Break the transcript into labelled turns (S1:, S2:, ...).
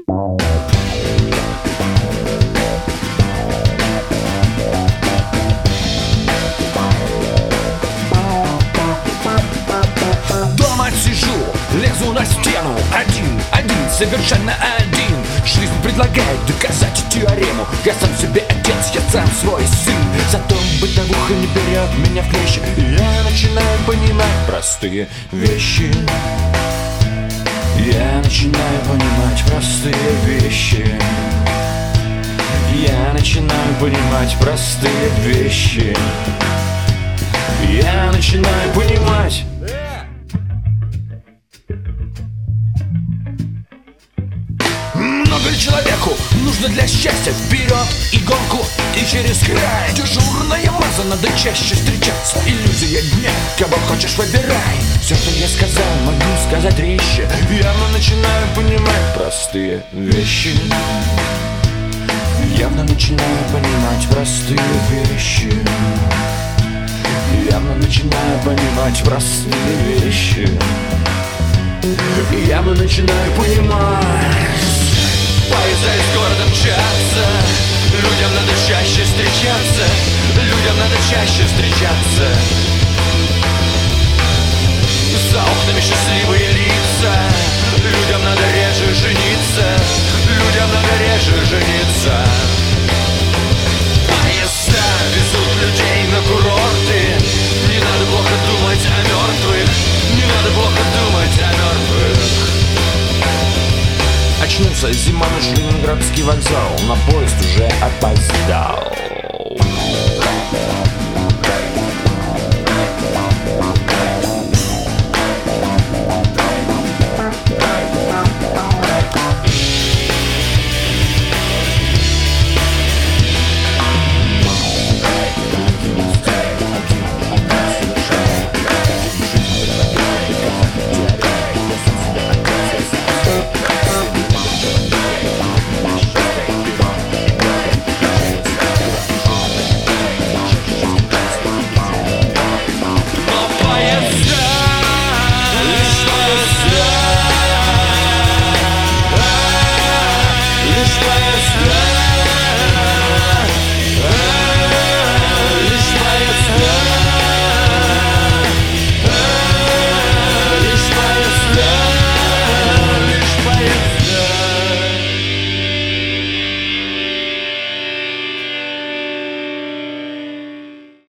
S1: Дома сижу, лезу на стену, один, совершенно один. Жизнь предлагает доказать теорему: я сам себе отец, я сам свой сын. Зато бытовуха не берет меня в клещи, и я начинаю понимать простые вещи. Я начинаю понимать простые вещи. Я начинаю понимать простые вещи. Я начинаю понимать. Много ли человеку нужно для счастья? Вперед и гонку, и через край. Дежурная маза, надо чаще встречаться. Иллюзия дня, кого хочешь выбирай. Все, что я сказал, могу сказать резче. Явно начинаю понимать простые вещи. Явно начинаю понимать простые вещи. Явно начинаю понимать простые вещи. Явно начинаю понимать. Поезда из города мчатся. Людям надо чаще встречаться. Людям надо чаще встречаться. За окнами счастливые лица. Людям надо реже жениться. Людям надо реже жениться. Поезда везут людей на курорты. Не надо плохо думать о мертвых. Не надо плохо думать о мертвых. Очнулся, зима, наш Ленинградский вокзал. На поезд уже опоздал.